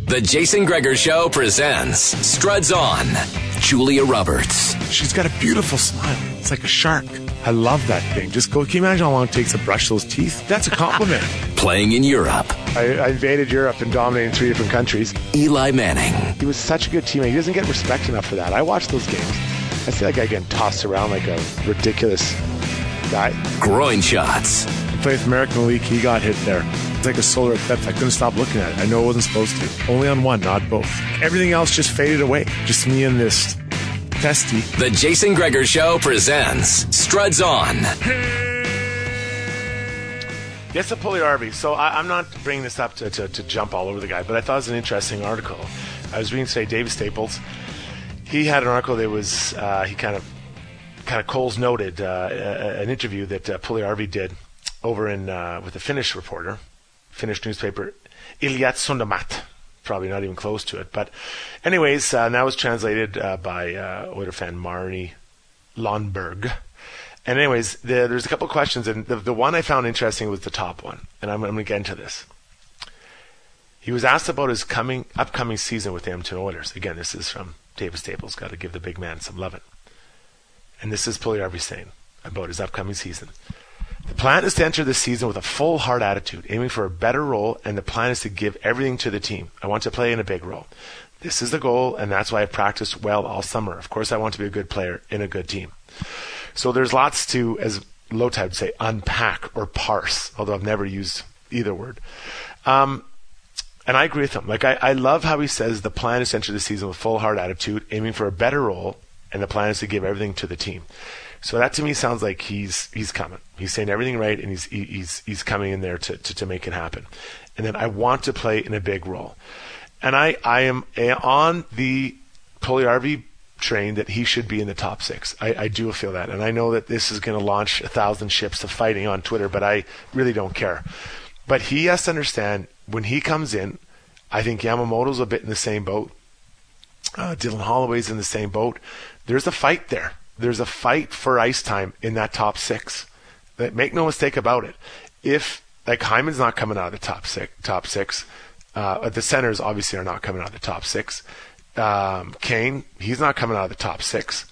The Jason Gregor Show presents Struds On. Julia Roberts. She's got a beautiful smile. It's like a shark. I love that thing. Can you imagine how long it takes to brush those teeth? That's a compliment. Playing in Europe. I invaded Europe and dominated 3 different countries. Eli Manning. He was such a good teammate. He doesn't get respect enough for that. I watch those games. I see that guy getting tossed around like a ridiculous guy. Groin shots. I played with American League. He got hit there. It's like a solar eclipse. I couldn't stop looking at it. I know I wasn't supposed to. Only on one, not both. Everything else just faded away. Just me and this testy. The Jason Gregor Show presents Struds On. Yes, a Puljujarvi. So I'm not bringing this up to jump all over the guy, but I thought it was an interesting article. I was reading today, David Staples. He had an article that was, he kind of Coles noted an interview that Puljujarvi did over in with a Finnish reporter, Finnish newspaper, Ilta Sanomat. Probably not even close to it. But anyways, that was translated by Oiler fan Marnie Lundberg. And anyways, there's a couple of questions, and the one I found interesting was the top one, and I'm going to get into this. He was asked about his upcoming season with the Edmonton Oilers. Again, this is from David Staples. Got to give the big man some loving. And this is Puljujarvi saying about his upcoming season. The plan is to enter this season with a full heart attitude, aiming for a better role, and the plan is to give everything to the team. I want to play in a big role. This is the goal, and that's why I've practiced well all summer. Of course, I want to be a good player in a good team. So there's lots to, as Lotad would say, unpack or parse, although I've never used either word. And I agree with him. Like I love how he says the plan is to enter the season with full heart attitude, aiming for a better role, and the plan is to give everything to the team. So that to me sounds like he's coming. He's saying everything right, and he's coming in there to make it happen. And then I want to play in a big role. And I am on the Puljujarvi train that he should be in the top 6. I do feel that. And I know that this is going to launch 1,000 ships of fighting on Twitter, but I really don't care. But he has to understand when he comes in, I think Yamamoto's a bit in the same boat. Dylan Holloway's in the same boat. There's a fight there. There's a fight for ice time in that top 6. Make no mistake about it. If Hyman's not coming out of the top six, the centers obviously are not coming out of the top 6. Kane, he's not coming out of the top 6.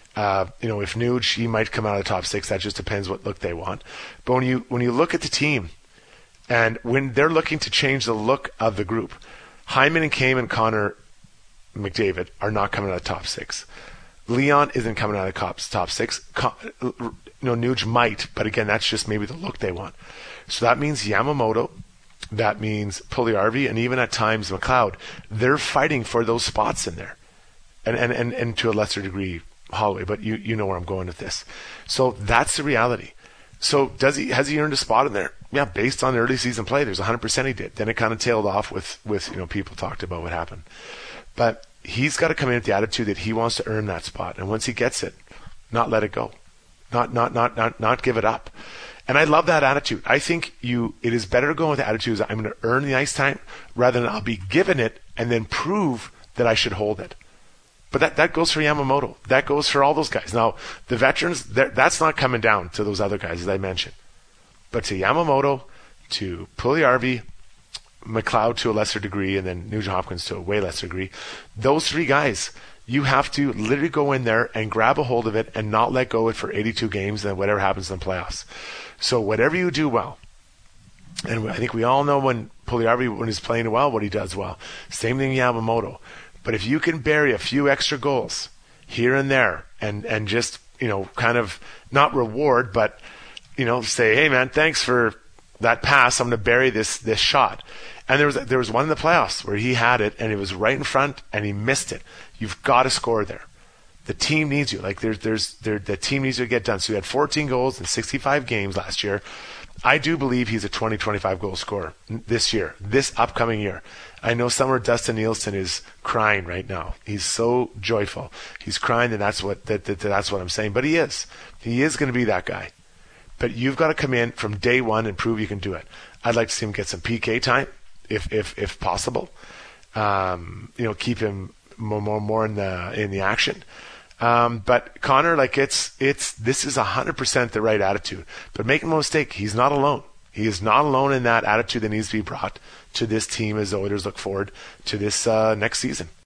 If Nuge, he might come out of the top 6. That just depends what look they want. But when you look at the team, and when they're looking to change the look of the group, Hyman and Kane and Connor McDavid are not coming out of the top 6. Leon isn't coming out of the top 6. Nuge might, but again, that's just maybe the look they want. So that means Yamamoto, that means Puljujarvi, and even at times McLeod. They're fighting for those spots in there, and to a lesser degree Holloway. But you know where I'm going with this. So that's the reality. So has he earned a spot in there? Yeah, based on early season play, there's 100% he did. Then it kind of tailed off with people talked about what happened, but he's got to come in with the attitude that he wants to earn that spot, and once he gets it, not let it go, not give it up. And I love that attitude. I think it is better to go with the attitude that I'm going to earn the ice time rather than I'll be given it and then prove that I should hold it. But that goes for Yamamoto. That goes for all those guys. Now, the veterans, that's not coming down to those other guys, as I mentioned. But to Yamamoto, to Puljujarvi, McLeod to a lesser degree, and then Nugent Hopkins to a way lesser degree, those 3 guys, you have to literally go in there and grab a hold of it and not let go of it for 82 games and whatever happens in the playoffs. So whatever you do well, and I think we all know when Puljujarvi, when he's playing well, what he does well. Same thing Yamamoto. But if you can bury a few extra goals here and there and just, kind of not reward, but, say, hey, man, thanks for that pass. I'm going to bury this shot. And there was one in the playoffs where he had it and it was right in front and he missed it. You've got to score there. The team needs you. The team needs you to get done. So he had 14 goals in 65 games last year. I do believe he's a 20-25 goal scorer this year, this upcoming year. I know somewhere Dustin Nielsen is crying right now. He's so joyful. He's crying, and that's what I'm saying. But he is going to be that guy. But you've got to come in from day one and prove you can do it. I'd like to see him get some PK time, if possible. Keep him more in the action. But Connor, this is 100% the right attitude. But make no mistake, he's not alone. He is not alone in that attitude that needs to be brought to this team as the Oilers look forward to this next season.